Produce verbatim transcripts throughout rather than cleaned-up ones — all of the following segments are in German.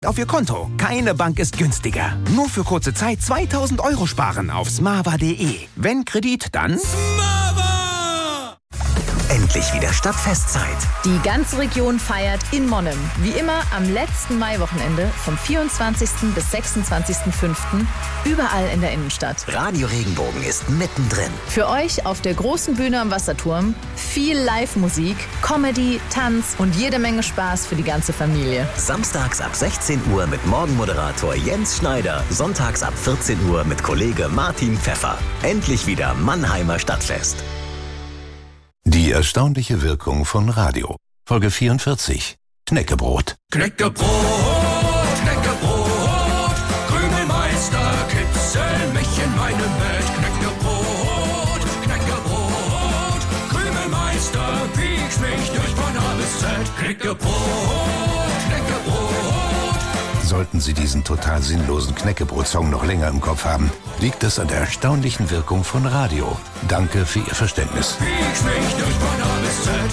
auf Ihr Konto. Keine Bank ist günstiger. Nur für kurze Zeit zweitausend Euro sparen auf smava punkt de. Wenn Kredit, dann Smava! Endlich wieder Stadtfestzeit. Die ganze Region feiert in Monnem. Wie immer am letzten Maiwochenende vom vierundzwanzigsten bis sechsundzwanzigsten fünften überall in der Innenstadt. Radio Regenbogen ist mittendrin. Für euch auf der großen Bühne am Wasserturm viel Live-Musik, Comedy, Tanz und jede Menge Spaß für die ganze Familie. Samstags ab sechzehn Uhr mit Morgenmoderator Jens Schneider. Sonntags ab vierzehn Uhr mit Kollege Martin Pfeffer. Endlich wieder Mannheimer Stadtfest. Die erstaunliche Wirkung von Radio. Folge vierundvierzig. Knäckebrot. Knäckebrot, Knäckebrot, Krümelmeister, kitzel mich in meinem Bett. Knäckebrot, Knäckebrot, Krümelmeister, piekst mich durch von A bis Z. Knäckebrot, Knäckebrot. Sollten Sie diesen total sinnlosen Knäckebrot-Song noch länger im Kopf haben, liegt es an der erstaunlichen Wirkung von Radio. Danke für Ihr Verständnis. Piekst mich durch von A bis Z.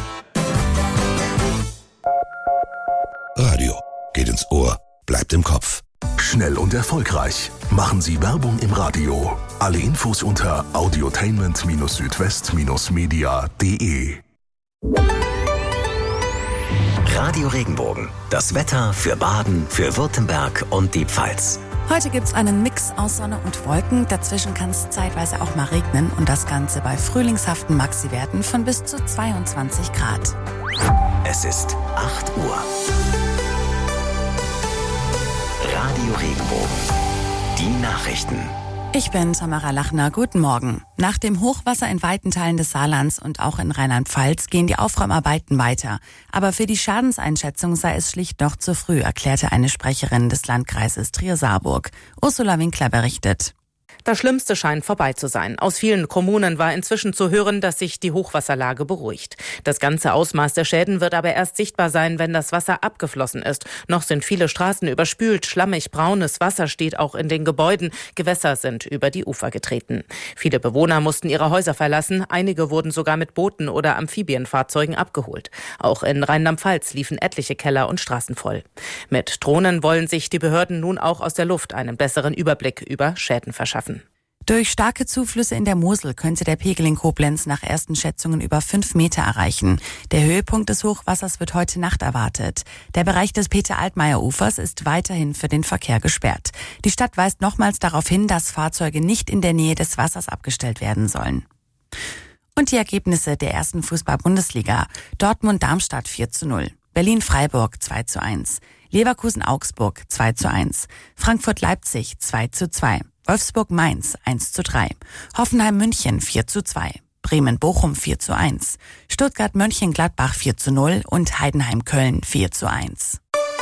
Radio geht ins Ohr, bleibt im Kopf. Schnell und erfolgreich. Machen Sie Werbung im Radio. Alle Infos unter audiotainment südwest media punkt de. Radio Regenbogen. Das Wetter für Baden, für Württemberg und die Pfalz. Heute gibt's einen Mix aus Sonne und Wolken. Dazwischen kann es zeitweise auch mal regnen und das Ganze bei frühlingshaften Maxi-Werten von bis zu zweiundzwanzig Grad. Es ist acht Uhr. Radio Regenbogen. Die Nachrichten. Ich bin Tamara Lachner. Guten Morgen. Nach dem Hochwasser in weiten Teilen des Saarlands und auch in Rheinland-Pfalz gehen die Aufräumarbeiten weiter. Aber für die Schadenseinschätzung sei es schlicht noch zu früh, erklärte eine Sprecherin des Landkreises Trier-Saarburg. Ursula Winkler berichtet. Das Schlimmste scheint vorbei zu sein. Aus vielen Kommunen war inzwischen zu hören, dass sich die Hochwasserlage beruhigt. Das ganze Ausmaß der Schäden wird aber erst sichtbar sein, wenn das Wasser abgeflossen ist. Noch sind viele Straßen überspült, schlammig braunes Wasser steht auch in den Gebäuden. Gewässer sind über die Ufer getreten. Viele Bewohner mussten ihre Häuser verlassen. Einige wurden sogar mit Booten oder Amphibienfahrzeugen abgeholt. Auch in Rheinland-Pfalz liefen etliche Keller und Straßen voll. Mit Drohnen wollen sich die Behörden nun auch aus der Luft einen besseren Überblick über Schäden verschaffen. Durch starke Zuflüsse in der Mosel könnte der Pegel in Koblenz nach ersten Schätzungen über fünf Meter erreichen. Der Höhepunkt des Hochwassers wird heute Nacht erwartet. Der Bereich des Peter-Altmaier-Ufers ist weiterhin für den Verkehr gesperrt. Die Stadt weist nochmals darauf hin, dass Fahrzeuge nicht in der Nähe des Wassers abgestellt werden sollen. Und die Ergebnisse der ersten Fußball-Bundesliga. Dortmund-Darmstadt vier zu null. Berlin-Freiburg zwei zu eins. Leverkusen-Augsburg zwei zu eins. Frankfurt-Leipzig zwei zu zwei. Wolfsburg-Mainz eins zu drei, Hoffenheim-München vier zu zwei, Bremen-Bochum vier zu eins, Stuttgart-Mönchengladbach vier zu null und Heidenheim-Köln vier zu eins.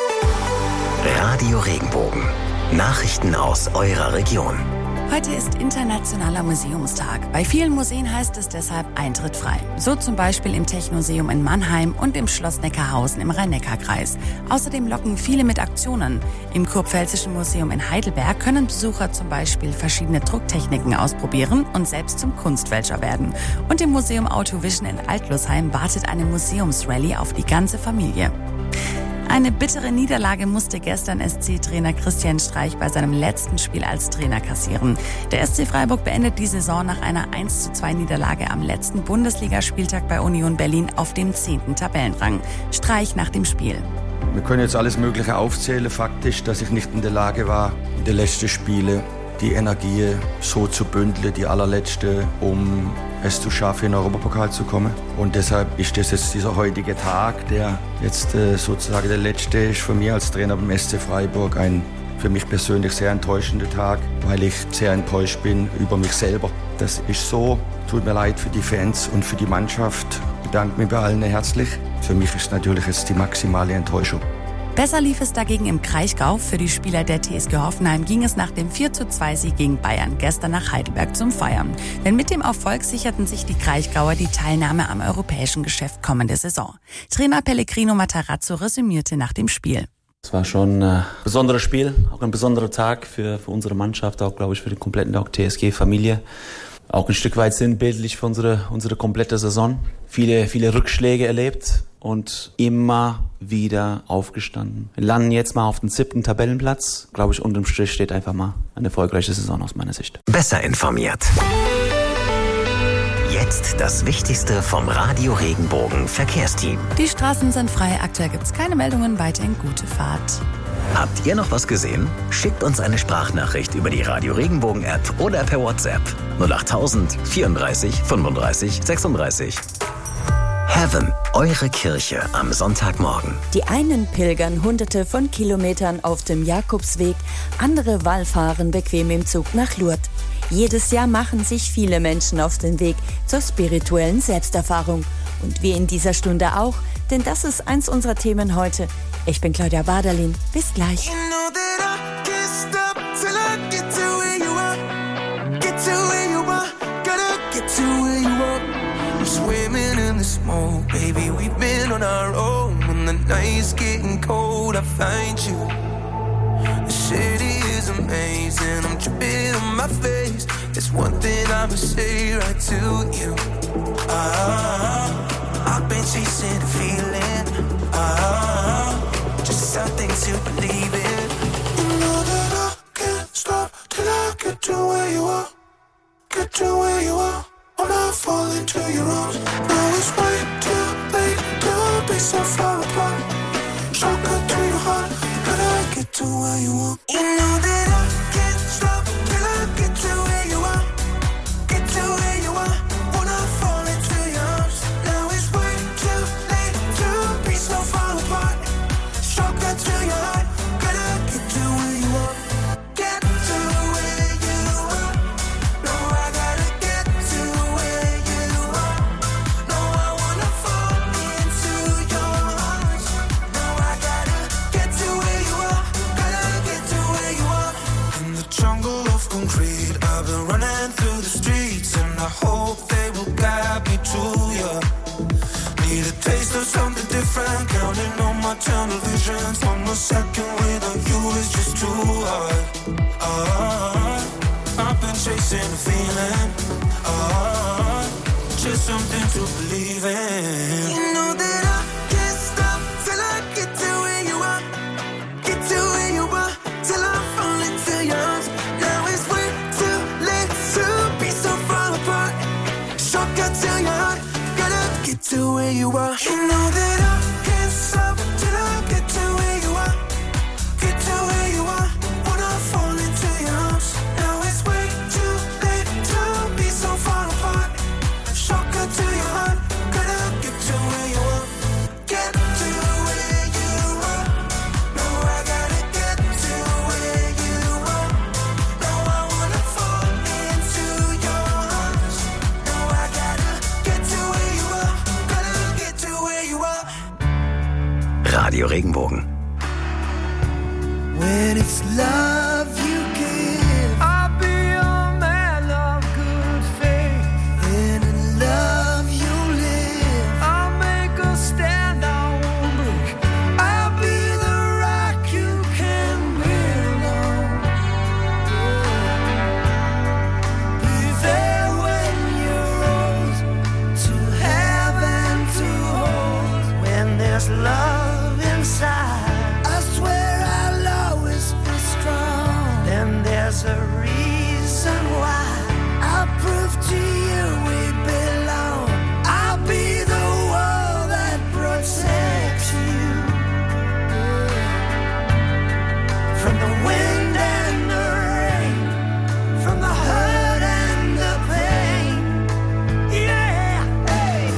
Radio Regenbogen. Nachrichten aus eurer Region. Heute ist Internationaler Museumstag. Bei vielen Museen heißt es deshalb Eintritt frei. So zum Beispiel im Technoseum in Mannheim und im Schloss Neckarhausen im Rhein-Neckar-Kreis. Außerdem locken viele mit Aktionen. Im Kurpfälzischen Museum in Heidelberg können Besucher zum Beispiel verschiedene Drucktechniken ausprobieren und selbst zum Kunstfälscher werden. Und im Museum Autovision in Altlusheim wartet eine Museumsrallye auf die ganze Familie. Eine bittere Niederlage musste gestern S C-Trainer Christian Streich bei seinem letzten Spiel als Trainer kassieren. Der S C Freiburg beendet die Saison nach einer eins zu zwei Niederlage am letzten Bundesligaspieltag bei Union Berlin auf dem zehnten Tabellenrang. Streich nach dem Spiel. Wir können jetzt alles Mögliche aufzählen. Fakt ist, dass ich nicht in der Lage war, in den letzten Spielen die Energie so zu bündeln, die allerletzte, um es zu schaffen, in den Europapokal zu kommen. Und deshalb ist das jetzt dieser heutige Tag, der jetzt äh, sozusagen der letzte ist für mich als Trainer beim S C Freiburg, ein für mich persönlich sehr enttäuschender Tag, weil ich sehr enttäuscht bin über mich selber. Das ist so, tut mir leid für die Fans und für die Mannschaft. Ich bedanke mich bei allen herzlich. Für mich ist natürlich jetzt die maximale Enttäuschung. Besser lief es dagegen im Kraichgau. Für die Spieler der T S G Hoffenheim ging es nach dem vier zu zwei Sieg gegen Bayern gestern nach Heidelberg zum Feiern. Denn mit dem Erfolg sicherten sich die Kraichgauer die Teilnahme am europäischen Geschäft kommende Saison. Trainer Pellegrino Matarazzo resümierte nach dem Spiel. Es war schon ein besonderes Spiel, auch ein besonderer Tag für, für unsere Mannschaft, auch glaube ich für die komplette T S G-Familie. Auch ein Stück weit sinnbildlich für unsere, unsere komplette Saison. Viele, viele Rückschläge erlebt und immer wieder aufgestanden. Wir landen jetzt mal auf den siebten Tabellenplatz. Glaube ich, unterm Strich steht einfach mal eine erfolgreiche Saison aus meiner Sicht. Besser informiert. Jetzt das Wichtigste vom Radio Regenbogen Verkehrsteam. Die Straßen sind frei, aktuell gibt es keine Meldungen, weiterhin gute Fahrt. Habt ihr noch was gesehen? Schickt uns eine Sprachnachricht über die Radio Regenbogen App oder per WhatsApp null acht tausend vierunddreißig fünfunddreißig sechsunddreißig. Heaven, eure Kirche am Sonntagmorgen. Die einen pilgern hunderte von Kilometern auf dem Jakobsweg, andere wallfahren bequem im Zug nach Lourdes. Jedes Jahr machen sich viele Menschen auf den Weg zur spirituellen Selbsterfahrung. Und wir in dieser Stunde auch, denn das ist eins unserer Themen heute. Ich bin Claudia Baderlin. Bis gleich. Swimming in the smoke, baby, we've been on our own. When the night's getting cold, I find you. The city is amazing, I'm dripping on my face. There's one thing I must say right to you. Ah, I've been chasing a feeling. Ah, just something to believe in. You know that I can't stop till I get to where you are. Get to where you are. I'm not falling to your arms. Now it's way too late to be so far apart. Stronger to your heart, but I get to where you want. You know that I can't stop till I get to where you are. Get to where you are. Wanna fall into your arms. Now it's way too late to be so far apart. Stronger to your heart, but I get to where you want. Get to where you are. No, I gotta get to where you are. No, I wanna fall into your arms. No, I gotta get to where you are. Gotta get to where you are. In the jungle of concrete, I've been running through the streets, and I hope they will guide me to you. Need a taste of something different, counting on my tunnel visions. One more second without you is just too hard. Ah, I've been chasing a feeling. Ah, just something to believe in. You know that I can't stop till I get to where you are. Get to where you are till I fall into your arms. Now it's way too late to be so far apart. Shortcut to your heart, gotta get to where you are. You know that I can't stop till I get to where you are. Get to where you are, wanna fall into your arms. Now it's way too late to be so far apart. Shortcut to your heart, gotta get to where you are. Get to where you are. No, I gotta get to where you are. No, I wanna fall into your arms. No, I gotta get to where you are. Gotta get to where you are. Radio Regenbogen. When it's love you give, I'll be a man of good faith. Then in love you live, I'll make a stand, I won't break. I'll be the rock you can build on. Be there when you're old, to have and to hold. When there's love inside, I swear I'll always be strong. Then there's a reason why I'll prove to you we belong. I'll be the wall that protects you from the wind and the rain, from the hurt and the pain. Yeah, hey.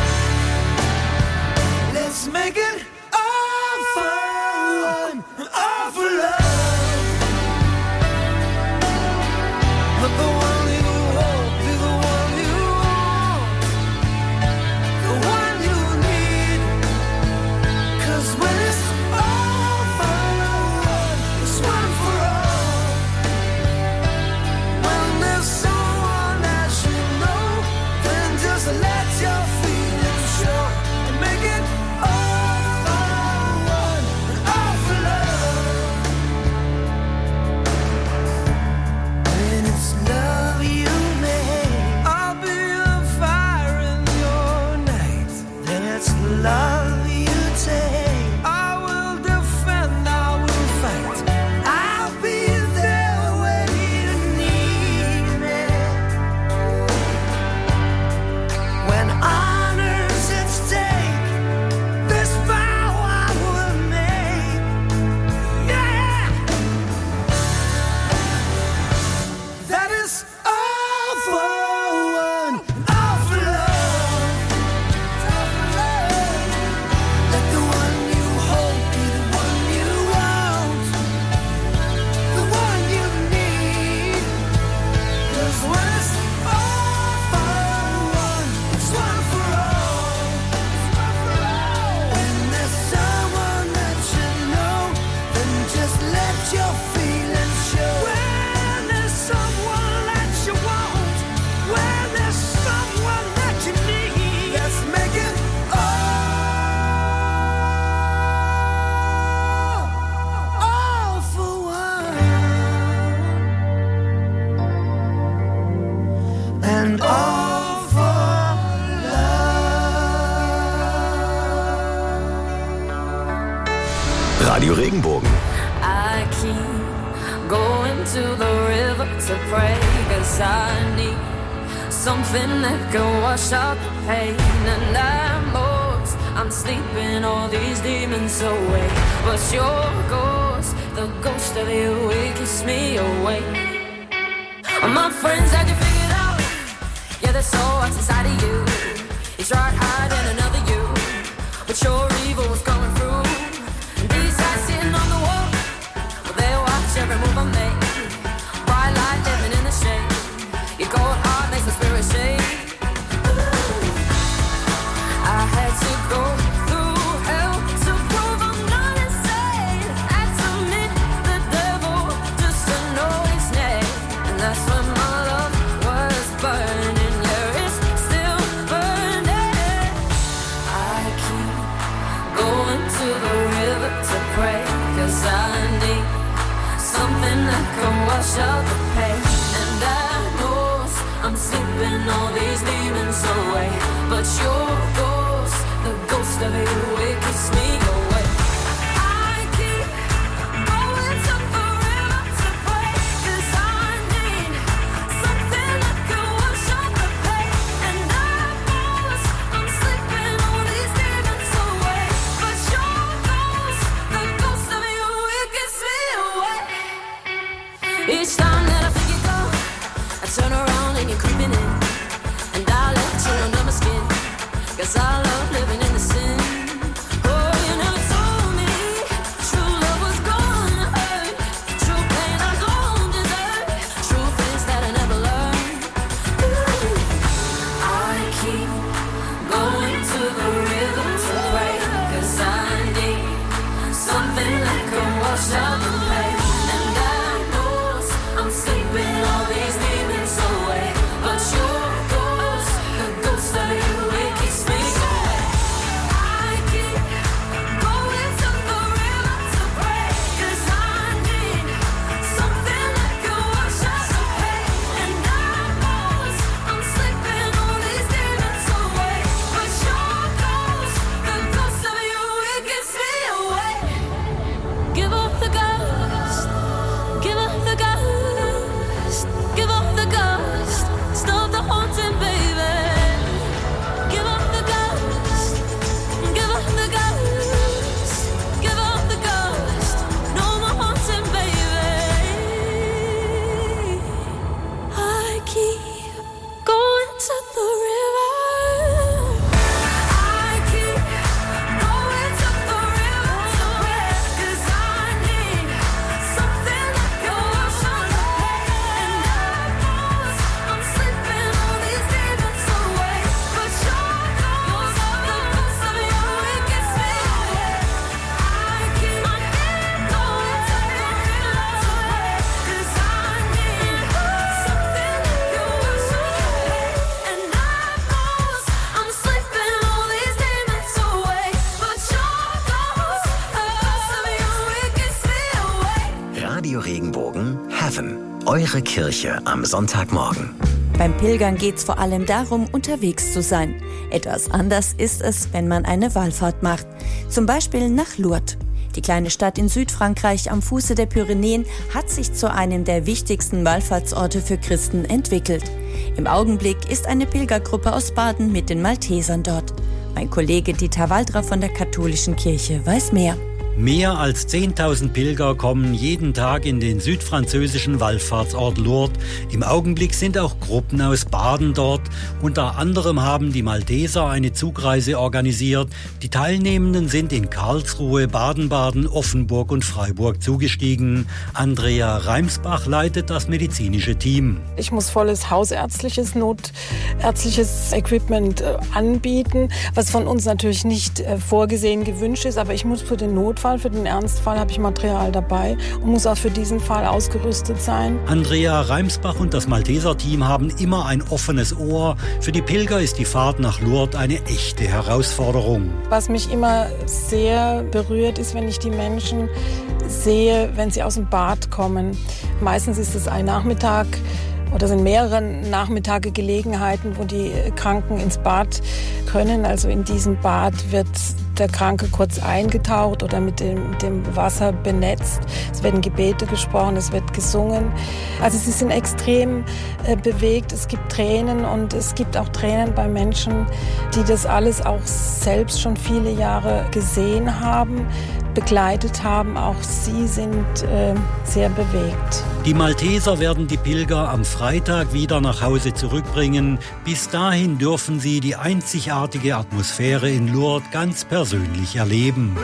Let's make it all fun, all for love. keep going to the river to pray, 'cause I need something that can wash out the pain. And I'm lost, I'm sleeping all these demons away, but your ghost, the ghost of you, it keeps me awake. My friends had you figured out, yeah, there's so what's inside of you. You tried hiding another you, but your evil was coming through. And these eyes sitting on the wall, well, they watch every move I make. Bright light living in the shade, your cold heart makes the spirit shake. I had to go through hell to prove I'm not insane. Had to meet the devil just to know his name. And that's when my love was burning, yeah, it's still burning. I keep going to the river to pray, 'cause I need something that can wash out the pain. And I know I'm sleeping all these demons away, but your ghost, the ghost of you, it keeps me away. I keep going to the river to pray, 'cause I need something that can wash out the pain. And I know I'm sleeping all these demons away, but your ghost, the ghost of you, it keeps me away. Each time that I think you go, I turn around and you're creeping in, and I let you under my skin, 'cause I love living in the sin. Oh, you never told me true love was gonna hurt, true pain I don't deserve, true things that I never learned. Ooh. I keep going to the river to pray, 'cause I need something that can wash out the pain. And I know I'm sleeping all these demons away, but your ghost, the ghost of you, it keeps me away. I keep going to the river to pray, 'cause I need something that can wash out the pain. And I know I'm sleeping all these demons away, but your ghost, the ghost of you, it keeps me away. Give up the ghost, give up the ghost, give up the ghost, stop the haunting, baby. Give up the ghost, give up the ghost, give up the ghost, no more haunting, baby. I keep going to the river. I keep going to the river to pray, 'cause I need something that can wash out the pain. And I know I'm sleeping all these demons away, but your ghost, the ghost of you, it gets me away. I keep going to the river to pray, 'cause I need something that can wash out the pain. And I know I'm sleeping all these demons away, but your ghost, the ghost of you, it gets me away. Radio Regenbogen Heaven. Eure Kirche am Sonntagmorgen. Beim Pilgern geht's vor allem darum, unterwegs zu sein. Etwas anders ist es, wenn man eine Wallfahrt macht. Zum Beispiel nach Lourdes. Die kleine Stadt in Südfrankreich am Fuße der Pyrenäen hat sich zu einem der wichtigsten Wallfahrtsorte für Christen entwickelt. Im Augenblick ist eine Pilgergruppe aus Baden mit den Maltesern dort. Mein Kollege Dieter Waldra von der katholischen Kirche weiß mehr. Mehr als zehntausend Pilger kommen jeden Tag in den südfranzösischen Wallfahrtsort Lourdes. Im Augenblick sind auch Gruppen aus Baden dort. Unter anderem haben die Malteser eine Zugreise organisiert. Die Teilnehmenden sind in Karlsruhe, Baden-Baden, Offenburg und Freiburg zugestiegen. Andrea Reimsbach leitet das medizinische Team. Ich muss volles hausärztliches, notärztliches Equipment äh, anbieten, was von uns natürlich nicht äh, vorgesehen gewünscht ist, aber ich muss für den Notfall, für den Ernstfall habe ich Material dabei und muss auch für diesen Fall ausgerüstet sein. Andrea Reimsbach und das Malteser-Team haben immer ein offenes Ohr. Für die Pilger ist die Fahrt nach Lourdes eine echte Herausforderung. Was mich immer sehr berührt, ist, wenn ich die Menschen sehe, wenn sie aus dem Bad kommen. Meistens ist es ein Nachmittag oder sind mehrere Nachmittage Gelegenheiten, wo die Kranken ins Bad können. Also in diesem Bad wird der Kranke kurz eingetaucht oder mit dem, mit dem Wasser benetzt. Es werden Gebete gesprochen, es wird gesungen. Also sie sind extrem äh, bewegt. Es gibt Tränen und es gibt auch Tränen bei Menschen, die das alles auch selbst schon viele Jahre gesehen haben, begleitet haben. Auch sie sind äh, sehr bewegt. Die Malteser werden die Pilger am Freitag wieder nach Hause zurückbringen. Bis dahin dürfen sie die einzigartige Atmosphäre in Lourdes ganz persönlich erleben.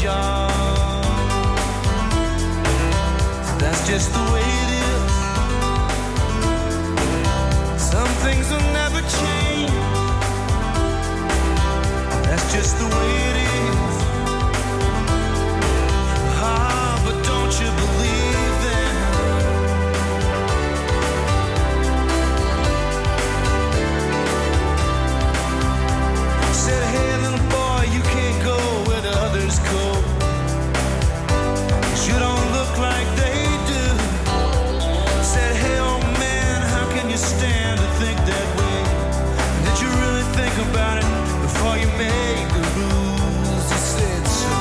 job. That's just the way it is. Some things will never change. That's just the way it is. Ah, but don't you believe them? Said, hey little boy, you can't go where the others go. 'Cause you don't look like they do. Said, hey old man, how can you stand to think that way? Did you really think about it before you make the rules? He said so.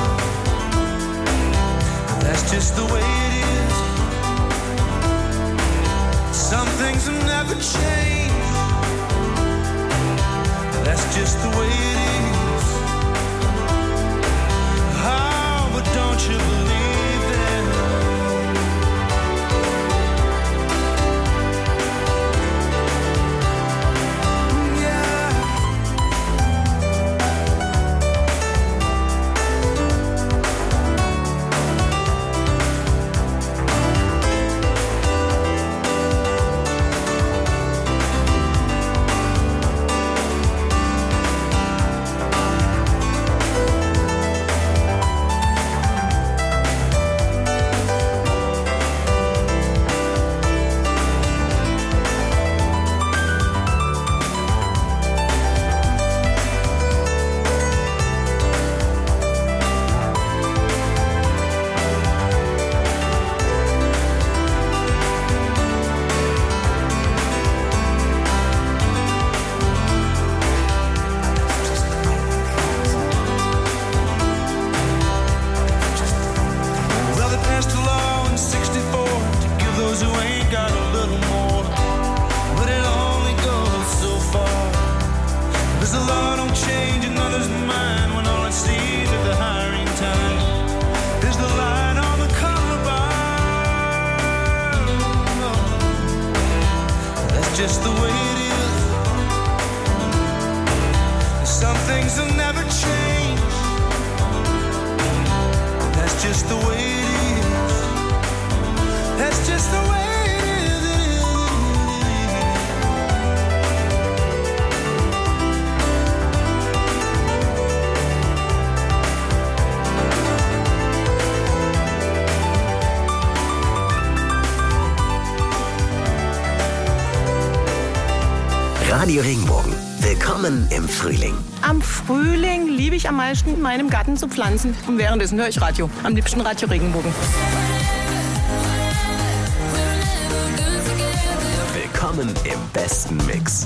That's just the way it is. Some things will never change. That's just the way it is. Oh, but don't you believe them? Yeah. Well, they passed a law in sixty-four to give those who ain't got a little more. But it only goes so far. Because the law don't change another's mind when all it sees at the hiring time is the line on the collarbone. That's just the way it is. Some things will never change. That's just the way it is. That's just the way it is. Radio Regenbogen. Willkommen im Frühling. Am Frühling liebe ich am meisten, in meinem Garten zu pflanzen. Und währenddessen höre ich Radio. Am liebsten Radio Regenbogen. Willkommen im besten Mix.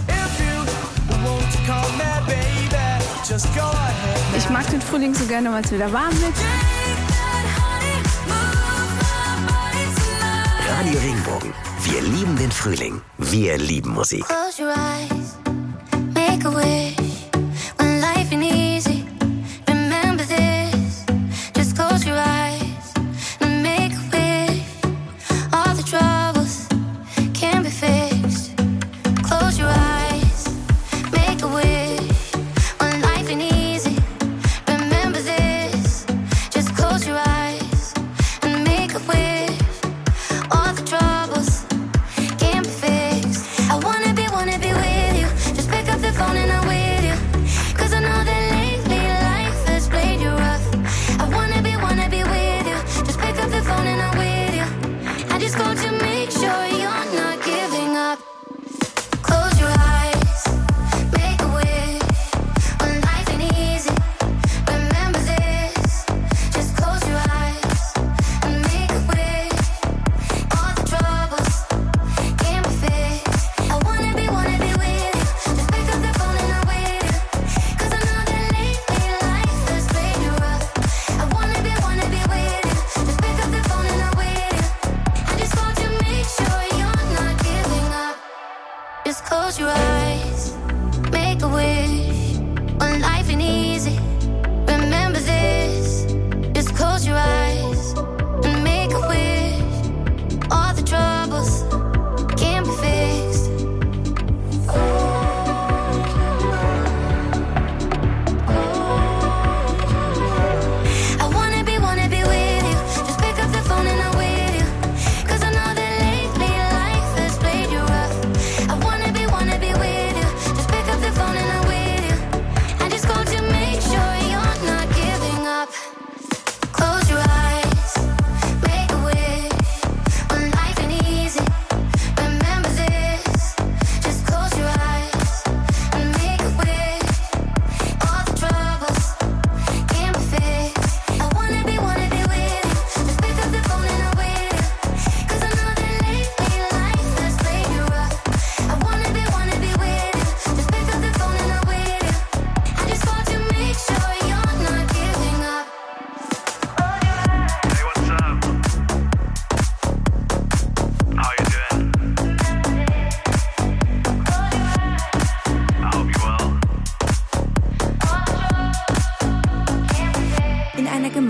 Ich mag den Frühling so gerne, weil es wieder warm wird. Radio Regenbogen. Wir lieben den Frühling. Wir lieben Musik. Close your eyes, make a wish. When life ain't easy, remember this. Just close your eyes and make a wish. All the troubles can be fixed. Close your eyes, make a wish. When life ain't easy, remember this. Just close your eyes and make a wish. All the troubles can be fixed. I wanna be, wanna be with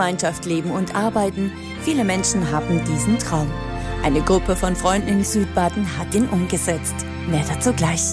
Gemeinschaft leben und arbeiten. Viele Menschen haben diesen Traum. Eine Gruppe von Freunden in Südbaden hat ihn umgesetzt. Mehr dazu gleich.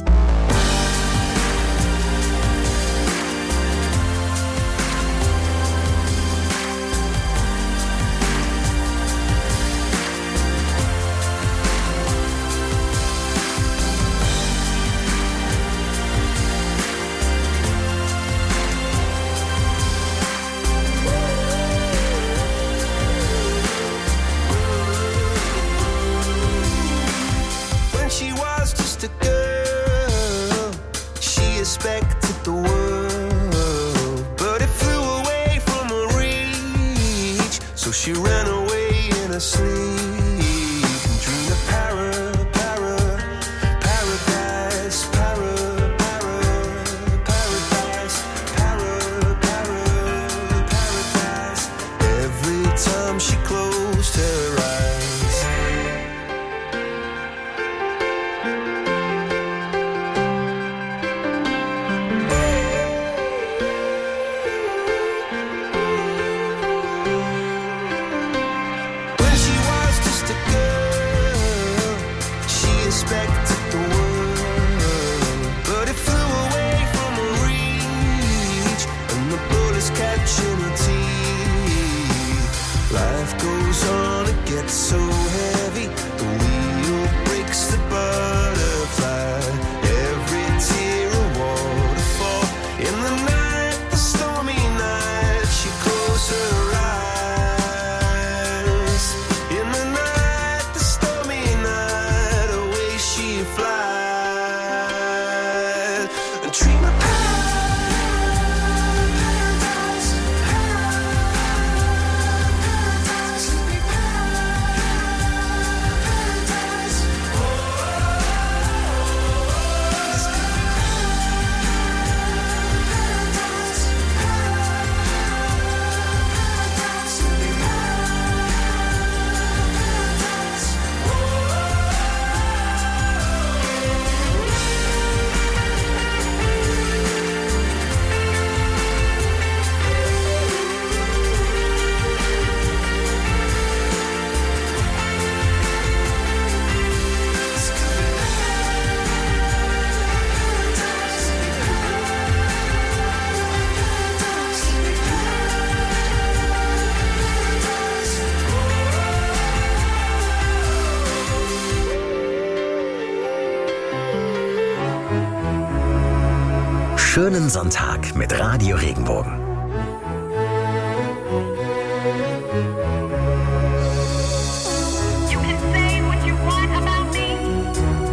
Schönen Sonntag mit Radio Regenbogen.